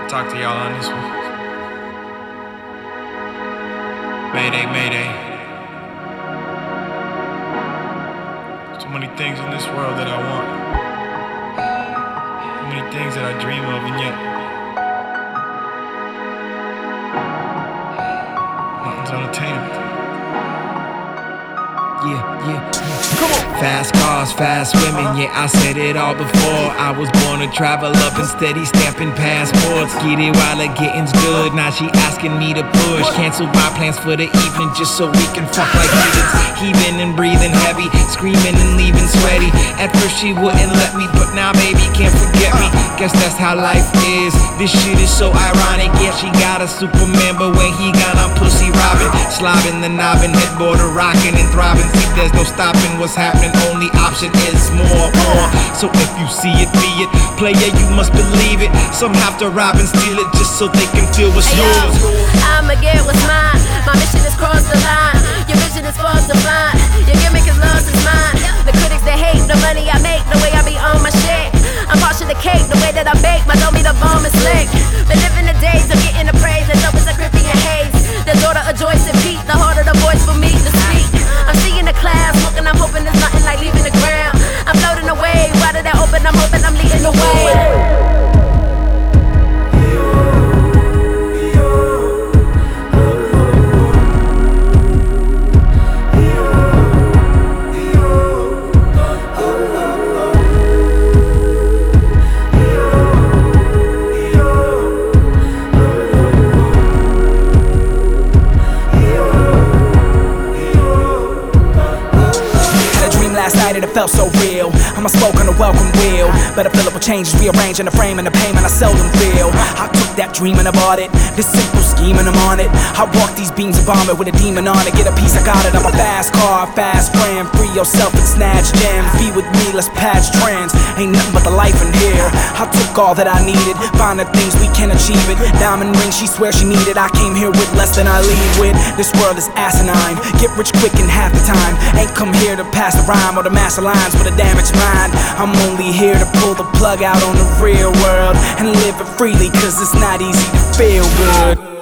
Talk to y'all on this one. Mayday, mayday. So many things in this world that I want. So many things that I dream of, and yet nothing's unattainable. Yeah. Come on. Fast cars, fast women, yeah, I said it all before. I was born to travel up and steady stamping passports. Get it while the getting's good, now she asking me to push. Cancel my plans for the evening just so we can fuck like kids. Heaving and breathing heavy, screaming and leaving sweaty. At first she wouldn't let me, but now baby can't forget me. Guess that's how life is, this shit is so ironic. Yeah, she got a Superman, but when he gone I'm pussy robbing. Slobbing the knobbing, headboard rocking and thriving. See, there's no stopping what's happening, only option is more. So if you see it, be it. Player, you must believe it. Some have to rob and steal it just so they can feel what's yours. I'ma get what's mine. My mission is cross the line. Your vision is false and blind. Your gimmick is lost is mine. The critics that hate the money I make, the way I be on my shit. I'm washing the cake, the way that I bake. My don't be the bomb is slick. Been living the days of getting the praise. The dope is a grippy and haze. The daughter of Joyce and Pete. The harder the voice for me to speak. I'm seeing the clouds, smoking, I'm hoping there's nothing like leaving the ground. I'm floating away, why did that open? I'm hoping I'm leading the way. Last night and it felt so real. I'm a smoke on a welcome wheel. Better fill it with changes, rearranging the frame and the payment I seldom feel. I took that dream and I bought it. This simple scheme and I'm on it. I walk these beams and bomb it with a demon on it. Get a piece, I got it. I'm a fast car, fast friend. Free yourself and snatch gems. Be with me, let's patch trends. Ain't nothing but the life in here. I took all that I needed. Find the things we can achieve it. Diamond ring, she swears she needed. I came here with less than I leave with. This world is asinine. Get rich quick in half the time. Ain't come here to pass the rhyme or the master lines with a damaged mind. I'm only here to pull the plug out on the real world and live it freely, cause it's not easy to feel good.